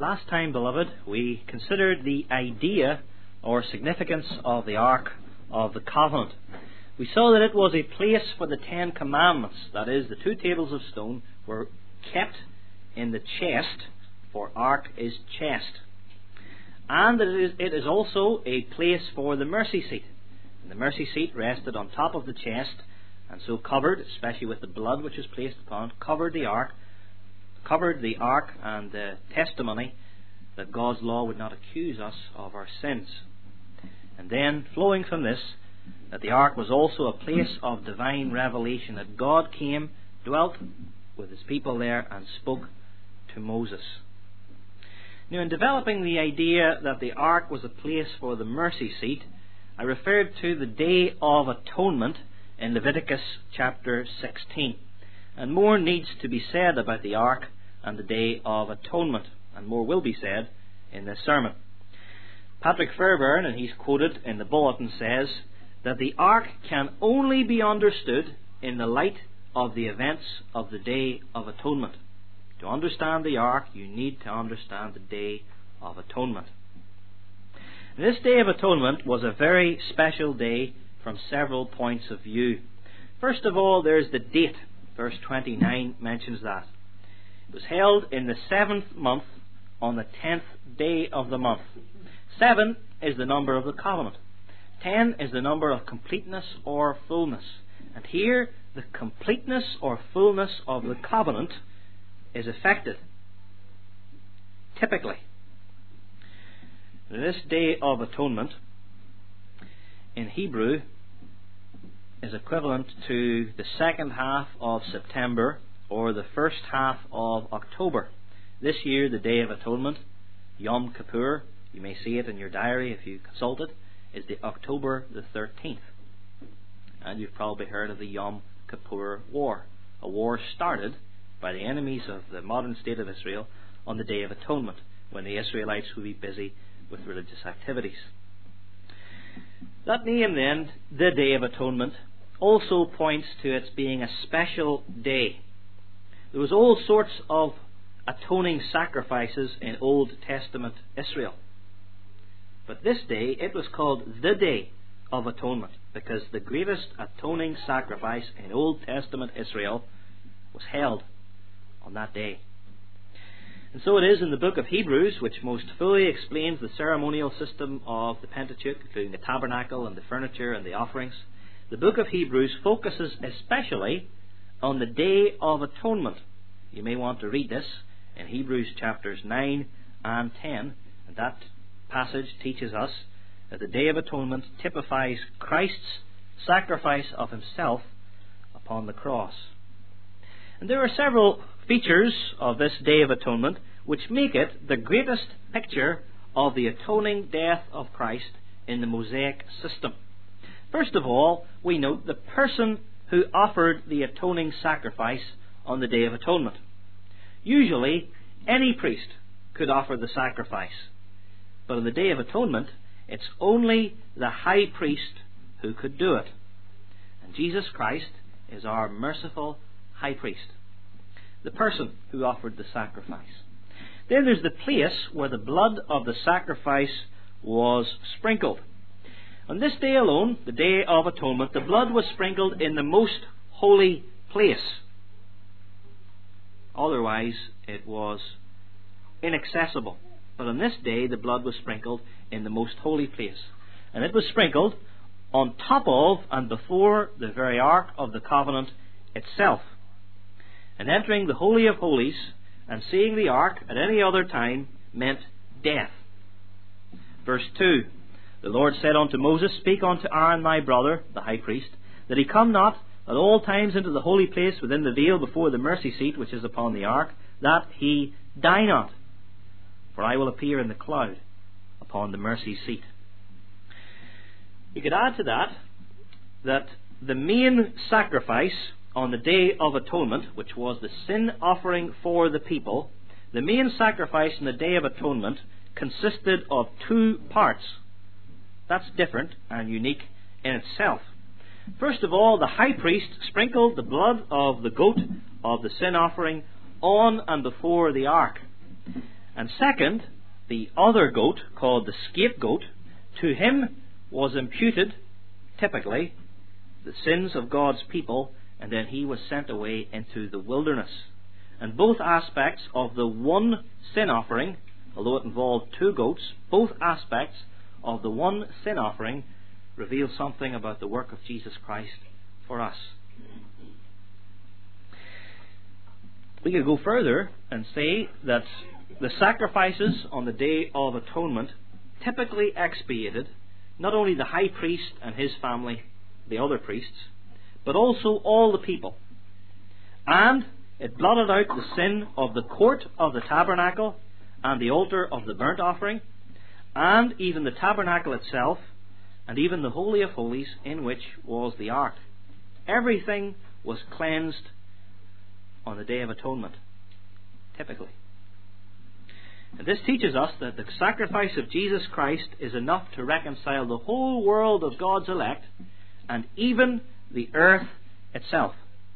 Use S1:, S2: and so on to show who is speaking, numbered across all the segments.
S1: Last time, beloved, we considered the idea or significance of the Ark of the Covenant. We saw that it was a place for the Ten Commandments. That is, the two tables of stone were kept in the chest, for Ark is chest. And that it is also a place for the mercy seat. And the mercy seat rested on top of the chest, and so covered, especially with the blood which was placed upon it, covered the ark and the testimony that God's law would not accuse us of our sins. And then, flowing from this, that the ark was also a place of divine revelation, that God came, dwelt with his people there, and spoke to Moses. Now, in developing the idea that the ark was a place for the mercy seat, I referred to the Day of Atonement in Leviticus chapter 16. And more needs to be said about the Ark and the Day of Atonement, and more will be said in this sermon. Patrick Fairbairn, and he's quoted in the bulletin, says that the Ark can only be understood in the light of the events of the Day of Atonement. To understand the Ark, you need to understand the Day of Atonement. And this Day of Atonement was a very special day from several points of view. First of all, there's the date. Verse 29 mentions that. It was held in the 7th month on the 10th day of the month. 7 is the number of the covenant. 10 is the number of completeness or fullness. And here, the completeness or fullness of the covenant is effected. Typically, this Day of Atonement in Hebrew is equivalent to the second half of September or the first half of October. This year, the Day of Atonement, Yom Kippur, you may see it in your diary if you consult it, is the October the 13th. And you've probably heard of the Yom Kippur War, a war started by the enemies of the modern state of Israel on the Day of Atonement, when the Israelites would be busy with religious activities. That name then, the Day of Atonement, also points to its being a special day. There was all sorts of atoning sacrifices in Old Testament Israel. But this day, it was called the Day of Atonement, because the greatest atoning sacrifice in Old Testament Israel was held on that day. And so it is in the book of Hebrews, which most fully explains the ceremonial system of the Pentateuch, including the tabernacle and the furniture and the offerings. The book of Hebrews focuses especially on the Day of Atonement. You may want to read this in Hebrews chapters 9 and 10. And that passage teaches us that the Day of Atonement typifies Christ's sacrifice of himself upon the cross. And there are several features of this Day of Atonement which make it the greatest picture of the atoning death of Christ in the Mosaic system. First of all, we note the person who offered the atoning sacrifice on the Day of Atonement. Usually, any priest could offer the sacrifice. But on the Day of Atonement, it's only the high priest who could do it. And Jesus Christ is our merciful high priest, the person who offered the sacrifice. Then there's the place where the blood of the sacrifice was sprinkled. On this day alone, the Day of Atonement, the blood was sprinkled in the most holy place. Otherwise, it was inaccessible. But on this day, the blood was sprinkled in the most holy place. And it was sprinkled on top of and before the very Ark of the Covenant itself. And entering the Holy of Holies and seeing the Ark at any other time meant death. Verse 2, the Lord said unto Moses, Speak unto Aaron my brother, the high priest, that he come not at all times into the holy place within the veil before the mercy seat which is upon the ark, that he die not. For I will appear in the cloud upon the mercy seat. You could add to that the main sacrifice on the Day of Atonement, which was the sin offering for the people, the main sacrifice on the Day of Atonement consisted of two parts. That's different and unique in itself. First of all, the high priest sprinkled the blood of the goat of the sin offering on and before the ark. And second, the other goat, called the scapegoat, to him was imputed, typically, the sins of God's people, and then he was sent away into the wilderness. And both aspects of the one sin offering, although it involved two goats, both aspects of the one sin offering reveal something about the work of Jesus Christ for us. We could go further and say that the sacrifices on the Day of Atonement typically expiated not only the high priest and his family, the other priests, but also all the people. And it blotted out the sin of the court of the tabernacle and the altar of the burnt offering, and even the tabernacle itself, and even the Holy of Holies in which was the ark. Everything was cleansed on the Day of Atonement, typically. And this teaches us that the sacrifice of Jesus Christ is enough to reconcile the whole world of God's elect and even the earth itself.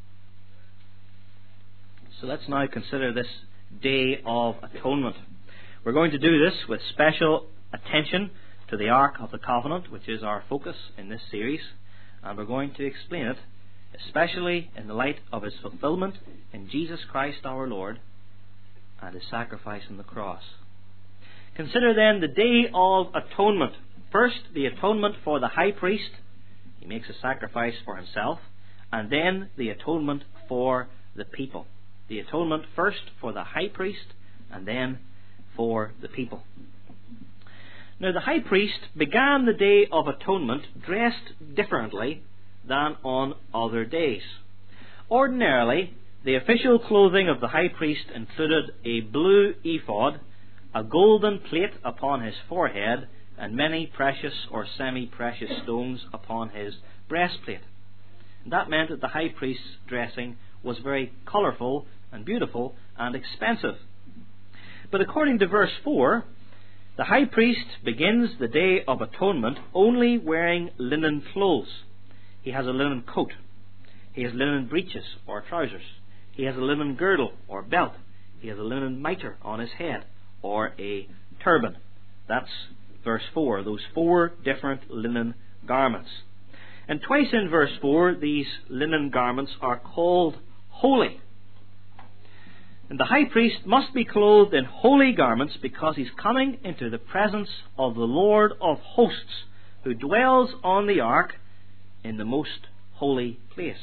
S1: So let's now consider this Day of Atonement. We're going to do this with special attention to the Ark of the Covenant, which is our focus in this series, and we're going to explain it, especially in the light of its fulfillment in Jesus Christ our Lord and his sacrifice on the cross. Consider then the Day of Atonement. First, the atonement for the high priest. He makes a sacrifice for himself. And then the atonement for the people. The atonement first for the high priest and then for the people. Now, the high priest began the Day of Atonement dressed differently than on other days. Ordinarily, the official clothing of the high priest included a blue ephod, a golden plate upon his forehead, and many precious or semi-precious stones upon his breastplate. That meant that the high priest's dressing was very colourful and beautiful and expensive. But according to verse 4, the high priest begins the Day of Atonement only wearing linen clothes. He has a linen coat. He has linen breeches or trousers. He has a linen girdle or belt. He has a linen mitre on his head or a turban. That's verse 4, those four different linen garments. And twice in verse 4, these linen garments are called holy. And the high priest must be clothed in holy garments because he's coming into the presence of the Lord of hosts, who dwells on the ark in the most holy place.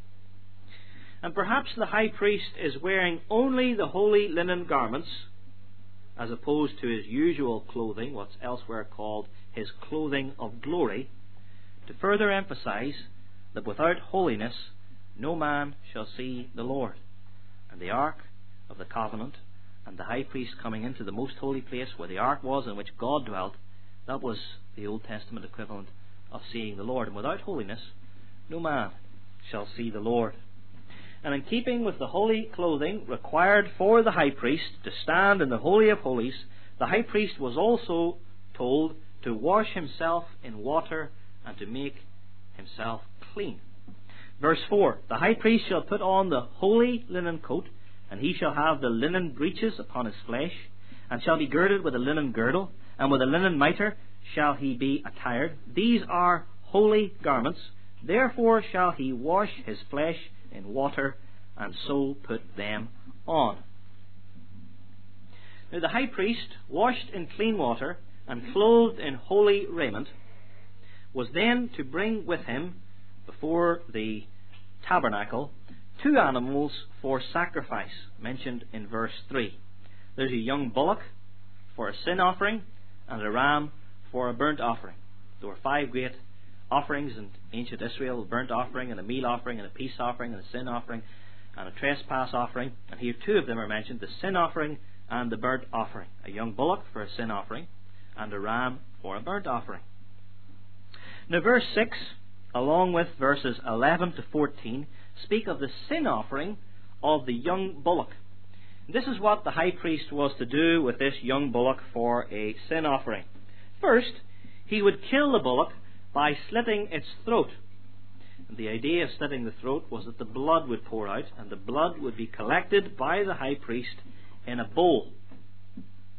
S1: And perhaps the high priest is wearing only the holy linen garments, as opposed to his usual clothing, what's elsewhere called his clothing of glory, to further emphasize that without holiness no man shall see the Lord. And the ark of the covenant and the high priest coming into the most holy place where the ark was in which God dwelt, that was the Old Testament equivalent of seeing the Lord. And without holiness no man shall see the Lord. And in keeping with the holy clothing required for the high priest to stand in the Holy of Holies, the high priest was also told to wash himself in water and to make himself clean. Verse 4, the high priest shall put on the holy linen coat, and he shall have the linen breeches upon his flesh, and shall be girded with a linen girdle, and with a linen mitre shall he be attired. These are holy garments. Therefore shall he wash his flesh in water, and so put them on. Now the high priest, washed in clean water and clothed in holy raiment, was then to bring with him before the tabernacle 2 animals for sacrifice, mentioned in verse 3. There's a young bullock for a sin offering and a ram for a burnt offering. There were 5 great offerings in ancient Israel: a burnt offering and a meal offering and a peace offering and a sin offering and a trespass offering. And here 2 of them are mentioned, the sin offering and the burnt offering. A young bullock for a sin offering and a ram for a burnt offering. Now verse 6, along with verses 11 to 14, speak of the sin offering of the young bullock. This is what the high priest was to do with this young bullock for a sin offering. First, he would kill the bullock by slitting its throat. And the idea of slitting the throat was that the blood would pour out, and the blood would be collected by the high priest in a bowl.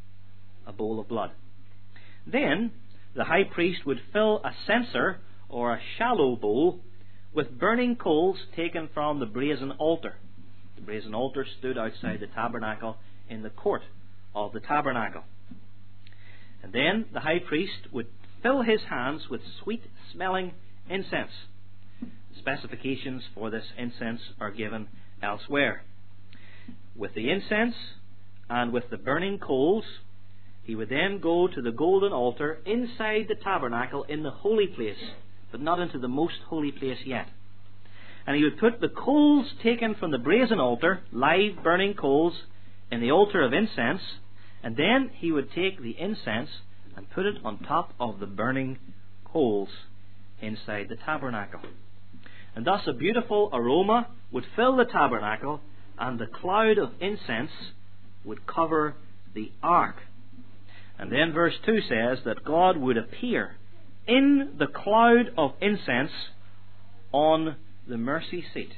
S1: bowl of blood. Then the high priest would fill a censer, or a shallow bowl, with burning coals taken from the brazen altar. The brazen altar stood outside the tabernacle in the court of the tabernacle. And then the high priest would fill his hands with sweet-smelling incense. The specifications for this incense are given elsewhere. With the incense and with the burning coals, he would then go to the golden altar inside the tabernacle in the holy place, but not into the most holy place yet. And he would put the coals taken from the brazen altar, live burning coals, in the altar of incense, and then he would take the incense and put it on top of the burning coals inside the tabernacle. And thus a beautiful aroma would fill the tabernacle, and the cloud of incense would cover the ark. And then verse 2 says that God would appear in the cloud of incense on the mercy seat.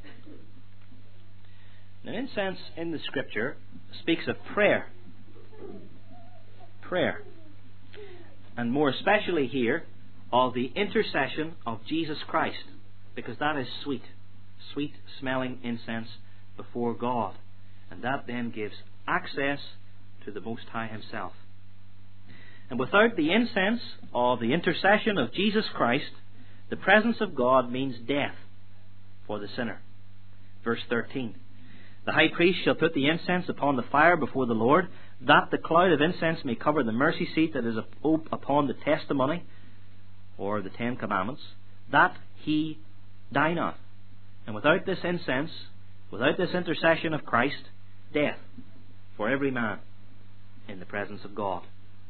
S1: Now, incense in the Scripture speaks of prayer. Prayer. And more especially here, of the intercession of Jesus Christ, because that is sweet, sweet-smelling incense before God. And that then gives access to the Most High Himself. And without the incense of the intercession of Jesus Christ, the presence of God means death for the sinner. Verse 13. The high priest shall put the incense upon the fire before the Lord, that the cloud of incense may cover the mercy seat that is upon the testimony, or the 10 Commandments, that he die not. And without this incense, without this intercession of Christ, death for every man in the presence of God.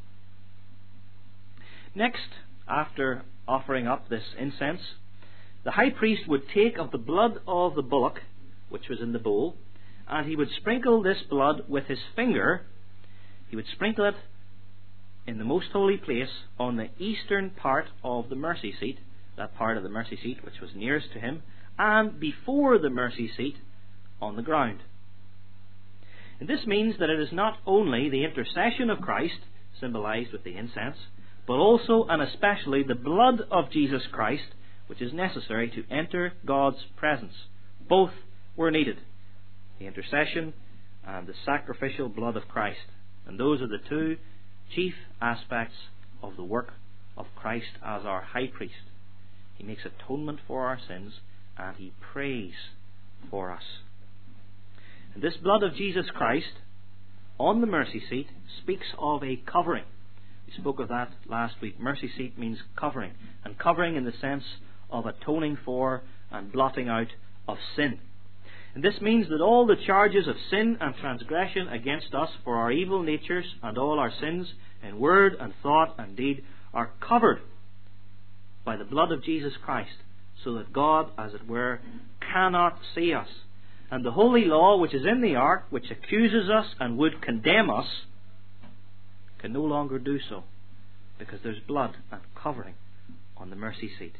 S1: Next, after offering up this incense, the high priest would take of the blood of the bullock, which was in the bowl, and he would sprinkle this blood with his finger. He would sprinkle it in the most holy place on the eastern part of the mercy seat, that part of the mercy seat which was nearest to him, and before the mercy seat on the ground. And this means that it is not only the intercession of Christ, symbolized with the incense, but also and especially the blood of Jesus Christ, which is necessary to enter God's presence. Both were needed, the intercession and the sacrificial blood of Christ. And those are the two chief aspects of the work of Christ as our high priest. He makes atonement for our sins, and he prays for us. And this blood of Jesus Christ on the mercy seat speaks of a covering. We spoke of that last week. Mercy seat means covering, and covering in the sense of atoning for and blotting out of sin. And this means that all the charges of sin and transgression against us for our evil natures and all our sins in word and thought and deed are covered by the blood of Jesus Christ, so that God, as it were, cannot see us. And the holy law which is in the ark, which accuses us and would condemn us, can no longer do so, because there's blood and covering on the mercy seat.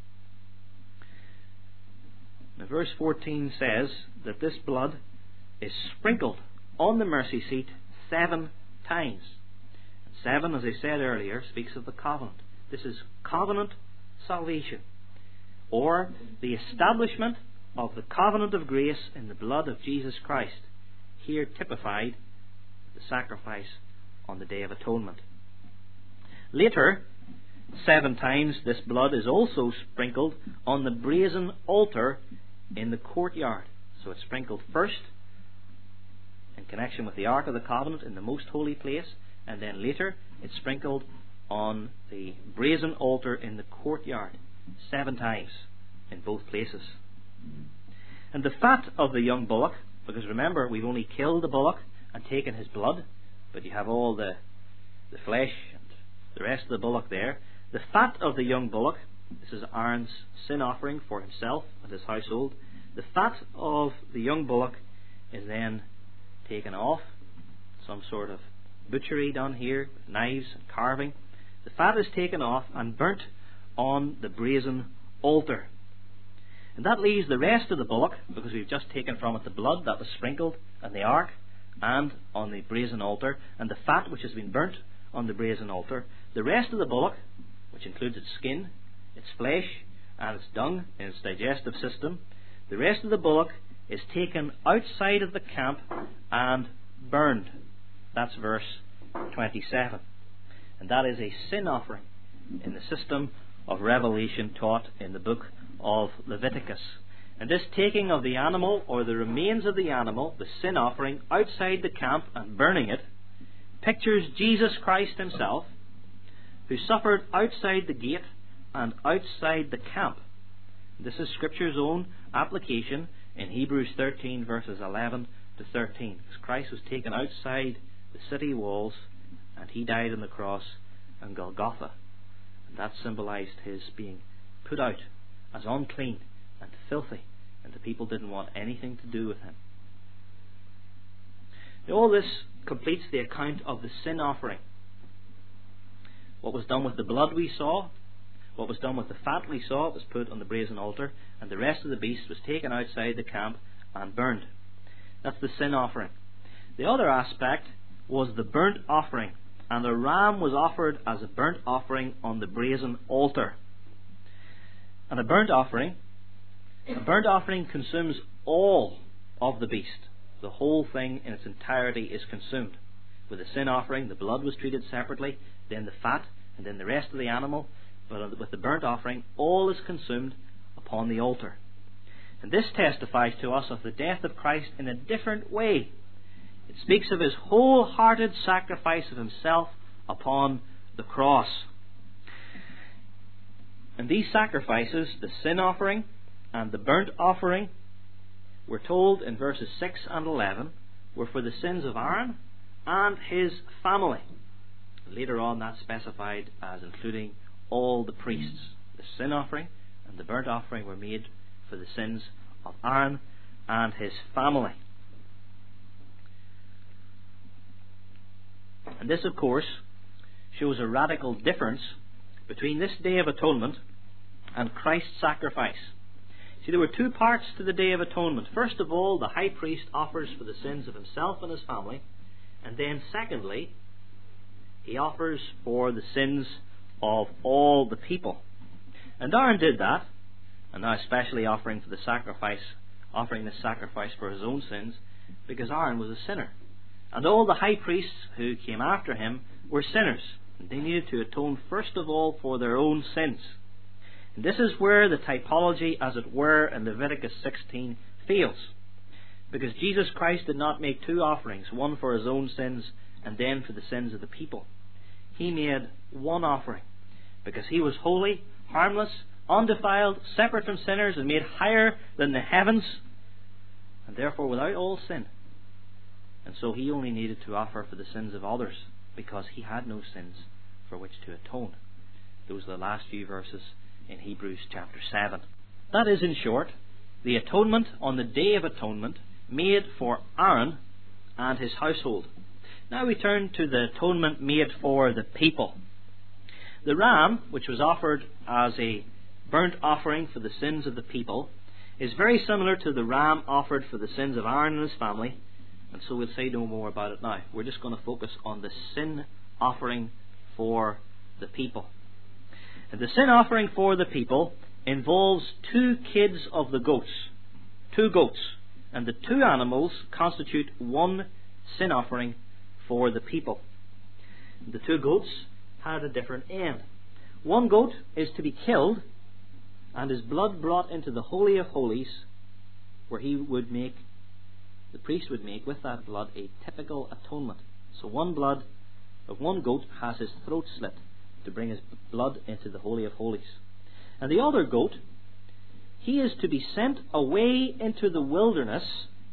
S1: Now, verse 14 says that this blood is sprinkled on the mercy seat 7 times. And 7, as I said earlier, speaks of the covenant. This is covenant salvation, or the establishment of the covenant of grace in the blood of Jesus Christ, here typified the sacrifice on the Day of Atonement. Later, 7 times this blood is also sprinkled on the brazen altar in the courtyard. So it's sprinkled first in connection with the Ark of the Covenant in the most holy place, and then later it's sprinkled on the brazen altar in the courtyard 7 times in both places. And the fat of the young bullock, because remember, we've only killed the bullock and taken his blood, but you have all the flesh and the rest of the bullock there. The fat of the young bullock, this is Aaron's sin offering for himself and his household. The fat of the young bullock is then taken off, some sort of butchery done here, with knives and carving. The fat is taken off and burnt on the brazen altar. And that leaves the rest of the bullock, because we've just taken from it the blood that was sprinkled and the ark, and on the brazen altar, and the fat which has been burnt on the brazen altar. The rest of the bullock, which includes its skin, its flesh, and its dung in its digestive system, the rest of the bullock is taken outside of the camp and burned. That's verse 27. And that is a sin offering in the system of revelation taught in the book of Leviticus. And this taking of the animal, or the remains of the animal, the sin offering, outside the camp and burning it, pictures Jesus Christ himself, who suffered outside the gate and outside the camp. This is Scripture's own application in Hebrews 13 verses 11 to 13. Because Christ was taken outside the city walls and he died on the cross on Golgotha. And that symbolized his being put out as unclean and filthy, and the people didn't want anything to do with him. Now, all this completes the account of the sin offering. What was done with the blood we saw, what was done with the fat we saw, it was put on the brazen altar, and the rest of the beast was taken outside the camp and burned. That's the sin offering. The other aspect was the burnt offering, and the ram was offered as a burnt offering on the brazen altar. And a burnt offering consumes all of the beast. The whole thing in its entirety is consumed. With the sin offering, the blood was treated separately, then the fat, and then the rest of the animal. But with the burnt offering, all is consumed upon the altar. And this testifies to us of the death of Christ in a different way. It speaks of his wholehearted sacrifice of himself upon the cross. And these sacrifices, the sin offering and the burnt offering, we're told in verses 6 and 11, were for the sins of Aaron and his family. Later on, that's specified as including all the priests. The sin offering and the burnt offering were made for the sins of Aaron and his family. And this, of course, shows a radical difference between this Day of Atonement and Christ's sacrifice. See, there were two parts to the Day of Atonement. First of all, the high priest offers for the sins of himself and his family. And then secondly, he offers for the sins of all the people. And Aaron did that, and now especially offering this sacrifice for his own sins, because Aaron was a sinner. And all the high priests who came after him were sinners. And they needed to atone first of all for their own sins. And this is where the typology, as it were, in Leviticus 16 fails. Because Jesus Christ did not make two offerings, one for his own sins and then for the sins of the people. He made one offering, because he was holy, harmless, undefiled, separate from sinners, and made higher than the heavens, and therefore without all sin. And so he only needed to offer for the sins of others, because he had no sins for which to atone. Those are the last few verses in Hebrews chapter 7. That is, in short, the atonement on the Day of Atonement made for Aaron and his household. Now we turn to the atonement made for the people. The ram, which was offered as a burnt offering for the sins of the people, is very similar to the ram offered for the sins of Aaron and his family, and so we'll say no more about it now. We're just going to focus on the sin offering for the people. And the sin offering for the people involves 2 kids of the goats, 2 goats, and the 2 animals constitute one sin offering for the people. The 2 goats had a different end. One goat is to be killed and his blood brought into the Holy of Holies, where the priest would make with that blood a typical atonement. So one goat has his throat slit to bring his blood into the Holy of Holies. And the other goat, he is to be sent away into the wilderness,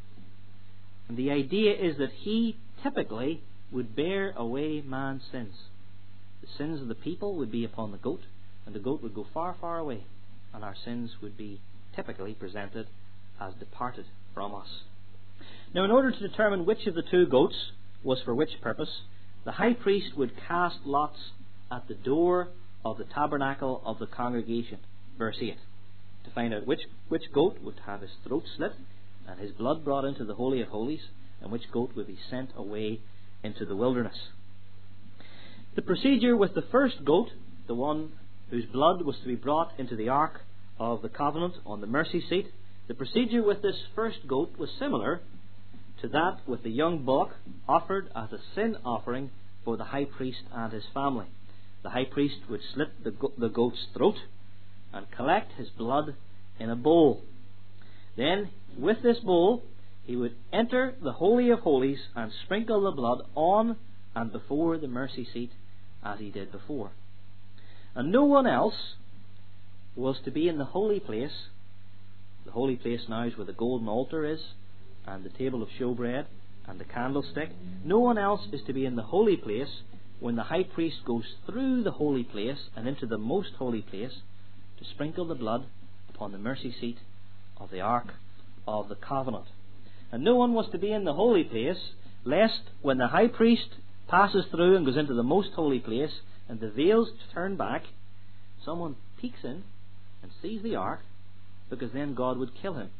S1: and the idea is that he typically would bear away man's sins. The sins of the people would be upon the goat, and the goat would go far, far away, and our sins would be typically presented as departed from us. Now, in order to determine which of the 2 goats was for which purpose, the high priest would cast lots at the door of the tabernacle of the congregation, verse 8, to find out which goat would have his throat slit and his blood brought into the Holy of Holies, and which goat would be sent away into the wilderness. The procedure with the first goat, the one whose blood was to be brought into the Ark of the Covenant on the mercy seat, the procedure with this first goat was similar to that with the young bullock offered as a sin offering for the high priest and his family. The high priest would slit the goat's throat and collect his blood in a bowl. Then, with this bowl, he would enter the Holy of Holies and sprinkle the blood on and before the mercy seat as he did before. And no one else was to be in the holy place. The holy place now is where the golden altar is, and the table of showbread, and the candlestick. No one else is to be in the holy place when the high priest goes through the holy place and into the most holy place to sprinkle the blood upon the mercy seat of the Ark of the Covenant. And no one was to be in the holy place, lest when the high priest passes through and goes into the most holy place and the veils turn back, someone peeks in and sees the Ark, because then God would kill him.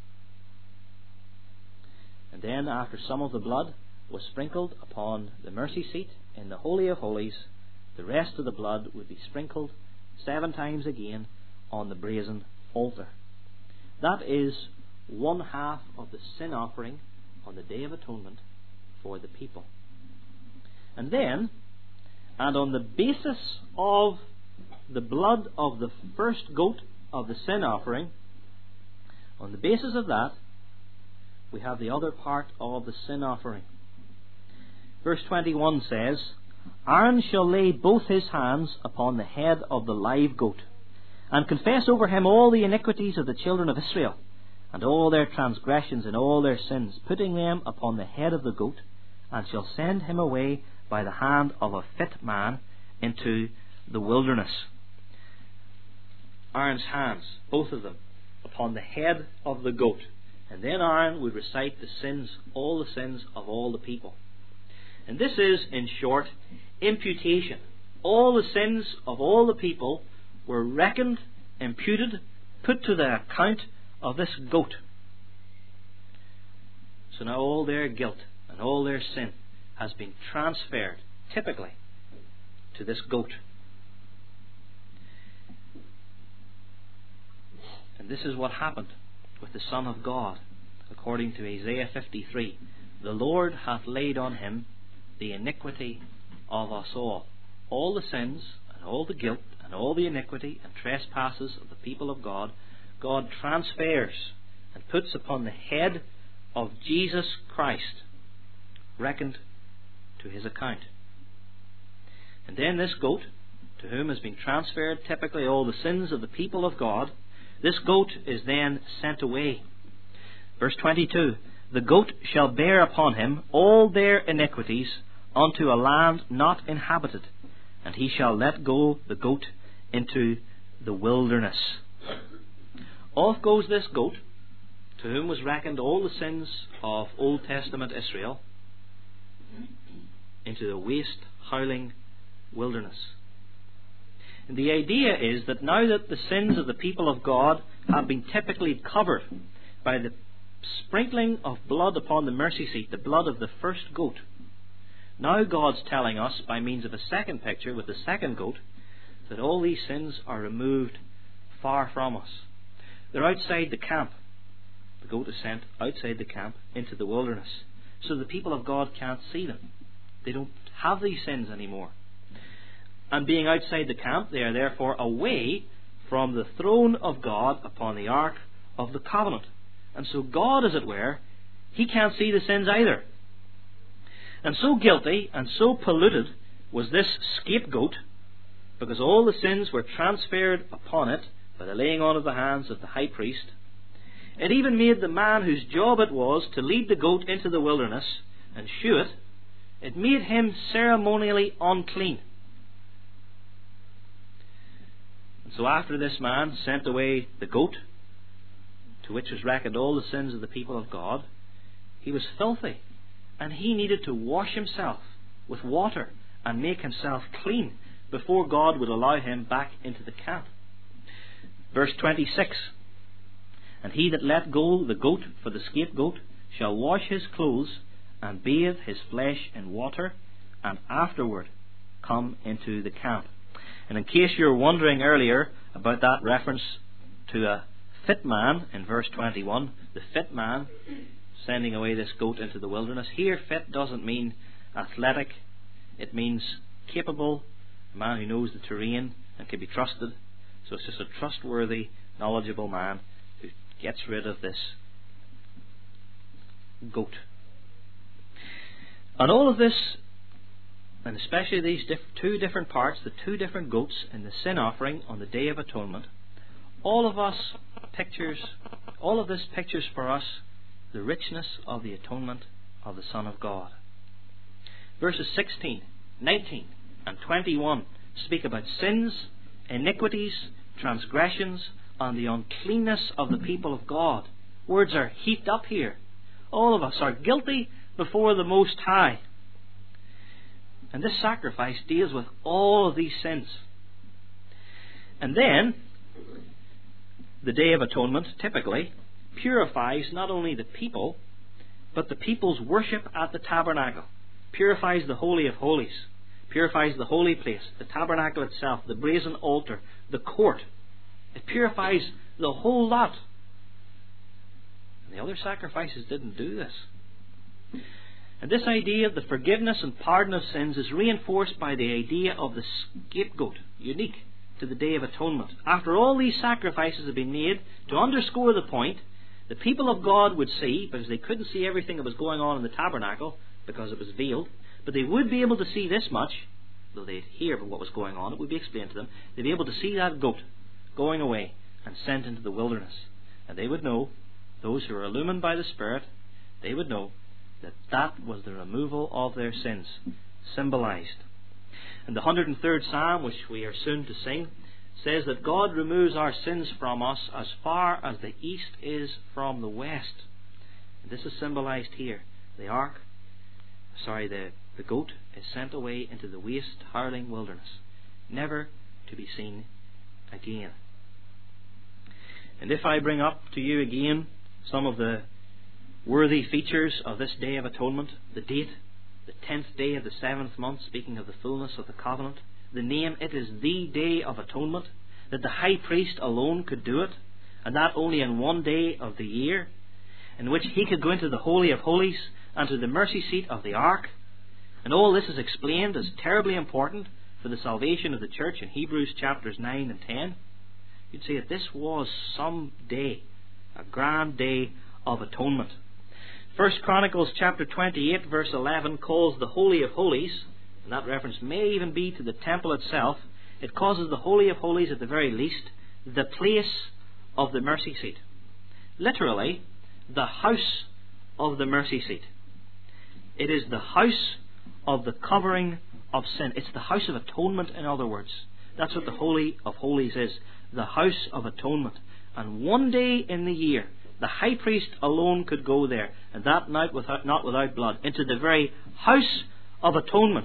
S1: And then, after some of the blood was sprinkled upon the mercy seat in the Holy of Holies, the rest of the blood would be sprinkled 7 times again on the brazen altar. That is 1/2 of the sin offering on the Day of Atonement for the people. And then, and on the basis of the blood of the first goat of the sin offering, on the basis of that, we have the other part of the sin offering. Verse 21 says, Aaron shall lay both his hands upon the head of the live goat, and confess over him all the iniquities of the children of Israel, and all their transgressions and all their sins, putting them upon the head of the goat, and shall send him away by the hand of a fit man into the wilderness. Aaron's hands, both of them, upon the head of the goat. And then Aaron would recite the sins, all the sins of all the people. And this is, in short, imputation. All the sins of all the people were reckoned, imputed, put to the account of this goat. So now all their guilt and all their sin has been transferred, typically, to this goat. And this is what happened with the Son of God, according to Isaiah 53. The Lord hath laid on him the iniquity of us all. All the sins and all the guilt and all the iniquity and trespasses of the people of God, God transfers and puts upon the head of Jesus Christ, reckoned to his account. And then this goat, to whom has been transferred typically all the sins of the people of God, this goat is then sent away. Verse 22, the goat shall bear upon him all their iniquities unto a land not inhabited, and he shall let go the goat into the wilderness. Off goes this goat, to whom was reckoned all the sins of Old Testament Israel, into the waste, howling wilderness. And the idea is that now that the sins of the people of God have been typically covered by the sprinkling of blood upon the mercy seat, the blood of the first goat, now God's telling us, by means of a second picture with the second goat, that all these sins are removed far from us. They're outside the camp. The goat is sent outside the camp into the wilderness, so the people of God can't see them. They don't have these sins anymore. And being outside the camp, they are therefore away from the throne of God upon the Ark of the Covenant. And so God, as it were, he can't see the sins either. And so guilty and so polluted was this scapegoat, because all the sins were transferred upon it by the laying on of the hands of the high priest. It even made the man whose job it was to lead the goat into the wilderness and shew it, it made him ceremonially unclean. And so after this man sent away the goat, to which was reckoned all the sins of the people of God, he was filthy, and he needed to wash himself with water and make himself clean before God would allow him back into the camp. Verse 26, and he that let go the goat for the scapegoat shall wash his clothes and bathe his flesh in water, and afterward come into the camp. And in case you're wondering earlier about that reference to a fit man in verse 21, the fit man sending away this goat into the wilderness, here fit doesn't mean athletic, it means capable, a man who knows the terrain and can be trusted. So it's just a trustworthy, knowledgeable man who gets rid of this goat. And all of this, and especially these two different parts, the two different goats in the sin offering on the Day of Atonement, all of this pictures for us the richness of the atonement of the Son of God. Verses 16, 19 and 21 speak about sins, iniquities, transgressions, and the uncleanness of the people of God. Words are heaped up here. All of us are guilty before the Most High. And this sacrifice deals with all of these sins. And then, the Day of Atonement typically purifies not only the people, but the people's worship at the tabernacle. Purifies the Holy of Holies. Purifies the holy place, the tabernacle itself, the brazen altar, the court. It purifies the whole lot. And the other sacrifices didn't do this. And this idea of the forgiveness and pardon of sins is reinforced by the idea of the scapegoat, unique to the Day of Atonement. After all these sacrifices have been made, to underscore the point, the people of God would see, because they couldn't see everything that was going on in the tabernacle, because it was veiled, but they would be able to see this much, though they'd hear what was going on, it would be explained to them. They'd be able to see that goat going away and sent into the wilderness. And they would know, those who are illumined by the Spirit, they would know that that was the removal of their sins, symbolized. And the 103rd Psalm, which we are soon to sing, says that God removes our sins from us as far as the east is from the west. And this is symbolized here. The goat is sent away into the waste, howling wilderness, never to be seen again. And if I bring up to you again some of the worthy features of this Day of Atonement, the date, the 10th day of the 7th month, speaking of the fullness of the covenant, the name, it is the Day of Atonement, that the high priest alone could do it, and that only in one day of the year, in which he could go into the Holy of Holies and to the mercy seat of the Ark. And all this is explained as terribly important for the salvation of the church in Hebrews chapters 9 and 10. You'd say that this was some day, a grand day of atonement. 1 Chronicles chapter 28 verse 11 calls the Holy of Holies, and that reference may even be to the temple itself. It causes the Holy of Holies at the very least the place of the mercy seat. Literally, the house of the mercy seat. It is the house of the covering of sin. It's the house of atonement, in other words. That's what the Holy of Holies is. The house of atonement. And one day in the year, the high priest alone could go there, and that night not without blood, into the very house of atonement.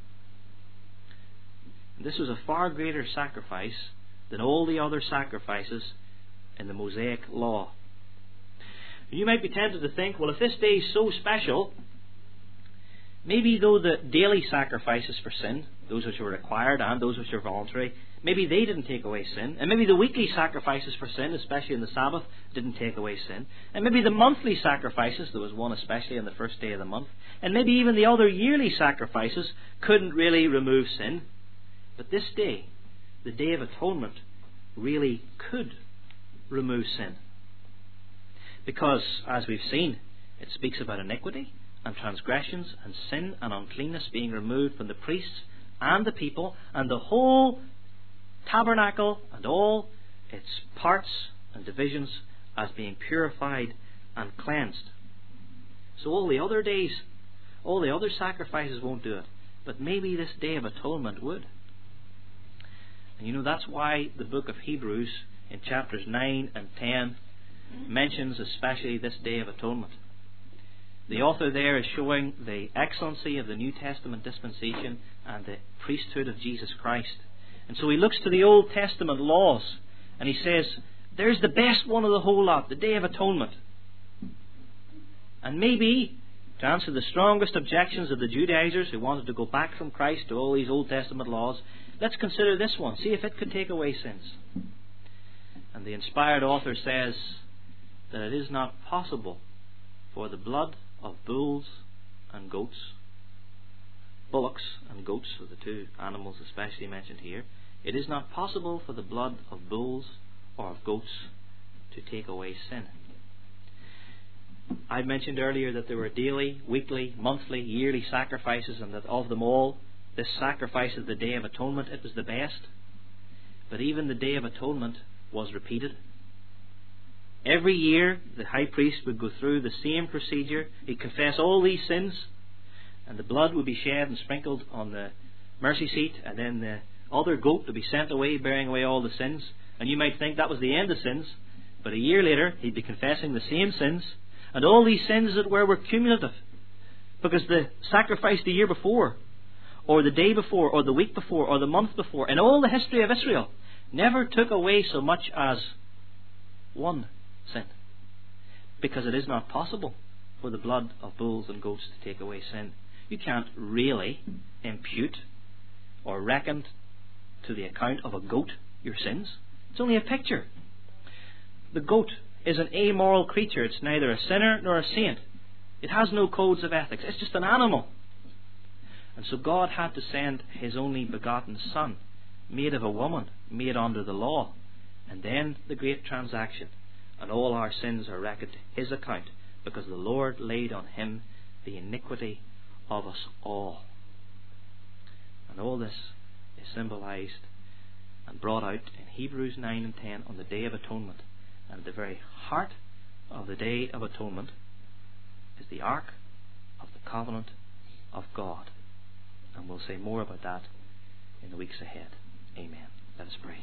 S1: And this was a far greater sacrifice than all the other sacrifices in the Mosaic law. You might be tempted to think, well, if this day is so special, maybe though the daily sacrifices for sin, those which were required and those which were voluntary, maybe they didn't take away sin. And maybe the weekly sacrifices for sin, especially in the Sabbath, didn't take away sin. And maybe the monthly sacrifices, there was one especially on the first day of the month, and maybe even the other yearly sacrifices couldn't really remove sin. But this day, the Day of Atonement, really could remove sin. Because, as we've seen, it speaks about iniquity and transgressions and sin and uncleanness being removed from the priests and the people, and the whole tabernacle and all its parts and divisions as being purified and cleansed. So all the other days, all the other sacrifices won't do it, but maybe this Day of Atonement would. And you know, that's why the book of Hebrews in chapters 9 and 10 mentions especially this Day of Atonement. The author there is showing the excellency of the New Testament dispensation and the priesthood of Jesus Christ. And so he looks to the Old Testament laws and he says, there's the best one of the whole lot, the Day of Atonement. And maybe to answer the strongest objections of the Judaizers who wanted to go back from Christ to all these Old Testament laws, let's consider this one. See if it could take away sins. And the inspired author says that it is not possible for the blood of bulls and goats, bullocks and goats are the two animals especially mentioned here, it is not possible for the blood of bulls or of goats to take away sin. I mentioned earlier that there were daily, weekly, monthly, yearly sacrifices, and that of them all, this sacrifice of the Day of Atonement, it was the best. But even the Day of Atonement was repeated. Every year the high priest would go through the same procedure. He'd confess all these sins, and the blood would be shed and sprinkled on the mercy seat, and then the other goat would be sent away bearing away all the sins. And you might think that was the end of sins, but a year later he'd be confessing the same sins, and all these sins as it were cumulative, because the sacrifice the year before, or the day before, or the week before, or the month before, in all the history of Israel, never took away so much as one sin. Because it is not possible for the blood of bulls and goats to take away sin. You can't really impute or reckon to the account of a goat your sins. It's only a picture. The goat is an amoral creature. It's neither a sinner nor a saint. It has no codes of ethics. It's just an animal. And so God had to send His only begotten Son, made of a woman, made under the law. And then the great transaction. And all our sins are reckoned to His account, because the Lord laid on Him the iniquity of us all. And all this is symbolized and brought out in Hebrews 9 and 10 on the Day of Atonement. And at the very heart of the Day of Atonement is the Ark of the Covenant of God. And we'll say more about that in the weeks ahead. Amen. Let us pray.